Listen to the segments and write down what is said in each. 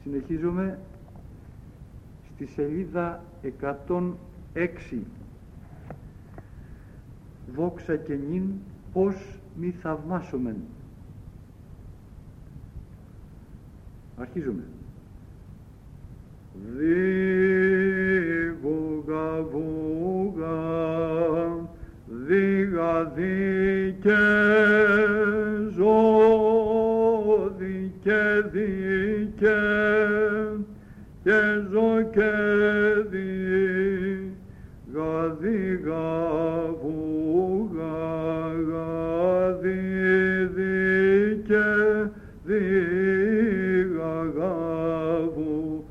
Συνεχίζουμε στη σελίδα 106. Δόξα και νυν πως μη θαυμάσομεν. Αρχίζουμε. Δίγουγα βούγα, δίγα δίκαι, ζω δίκαι δίκαι, και ζω και δίγα δίγα βούγα, γαδί δίκαι δίγα γαβού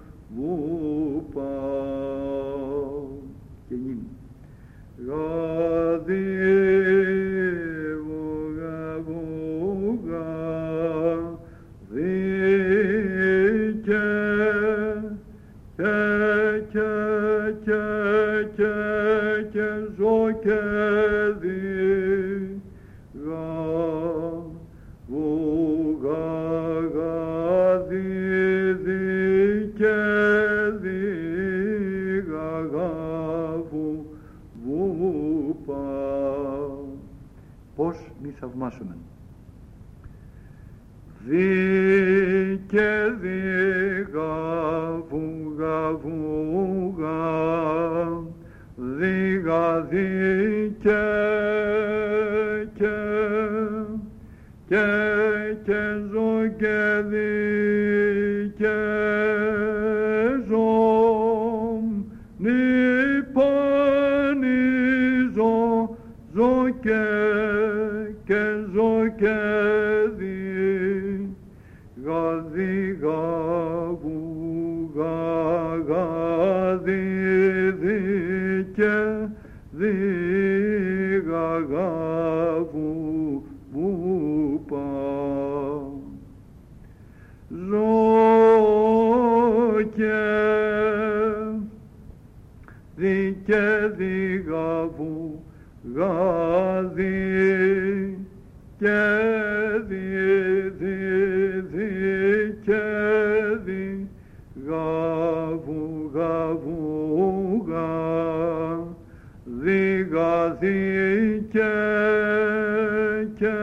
πάω. Και νυν. Γαδί βούγα βούγα, δίκαι και ζω και δίγα βούγα, γαδί δίκαι δίγα γαβού πάω. Πώς μη θαυμάσομεν. Δίκαι δίγα βούγα βούγα, δίγα δίκαι και ζω και δίκαι ζω, νυπανίζω, ζω και ζω και δίγα δίγα βούγα, γαδί δίκαι δίγα γαβού πάω. Ζω και δίκαι δίγα βούγα, δίκαι δίκαι δίγα βούγα βούγα, δίγα δίκαι και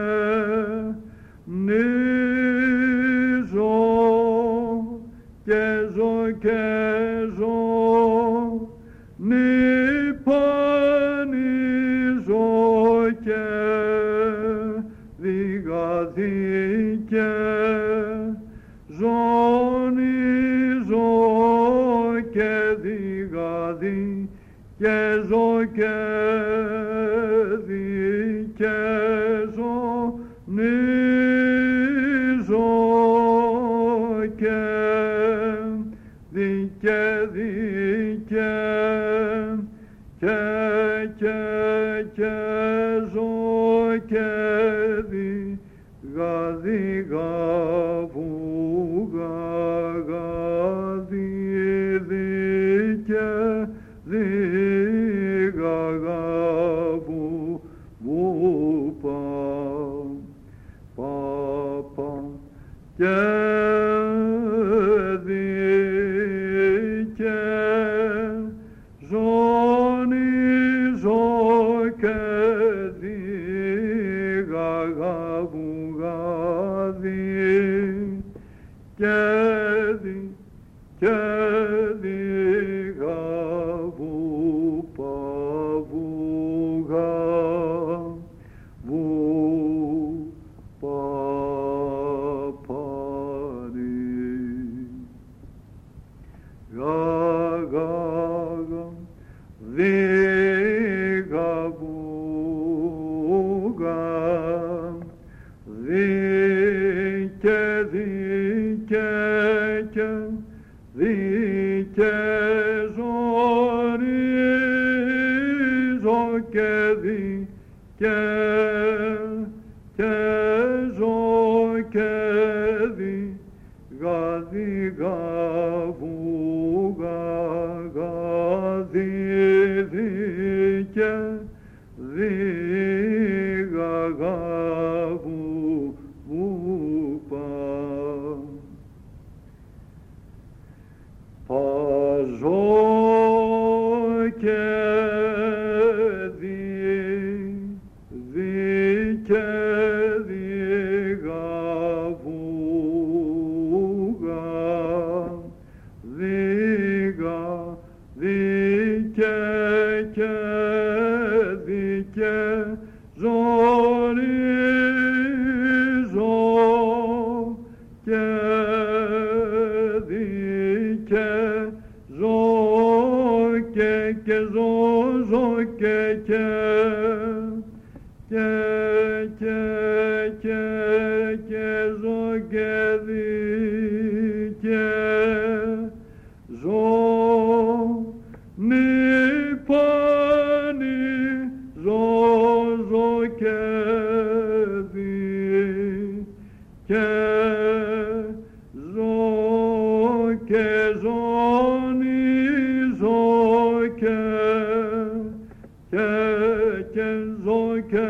νίζω και ζω και ζω, νυπανίζω και δίγα δίκαι ζωνίζω και δίγα δίκαι ζω και δίκαι ζωνίζω και δίκαι δίκαι και ζω και δίγα δίγα βούγα, γαδί δίκαι δίγα γαβού πάω. Πάπα και δίκαι ζωνίζω και δίγα γαβού γαδί και δίγα βού παβούγα βού παπάνι. Γαγαγα δίγα βούγα, δίκαι δίκαι δίκαι ζωνίζω και δίκαι ζω και δίγα δίγα βούγα, γαδί δίκαι δίγα γαβού πάω. ζωνίζω και ζω και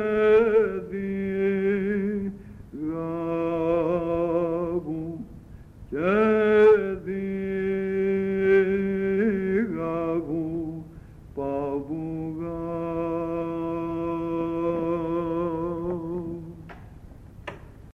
διγάγου και διγάγου παβουγά.